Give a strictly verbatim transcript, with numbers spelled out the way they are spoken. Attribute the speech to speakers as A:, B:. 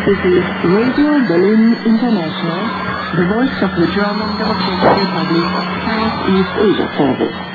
A: This is Radio Berlin International, the voice of the German Democratic Republic, Southeast Asia Service.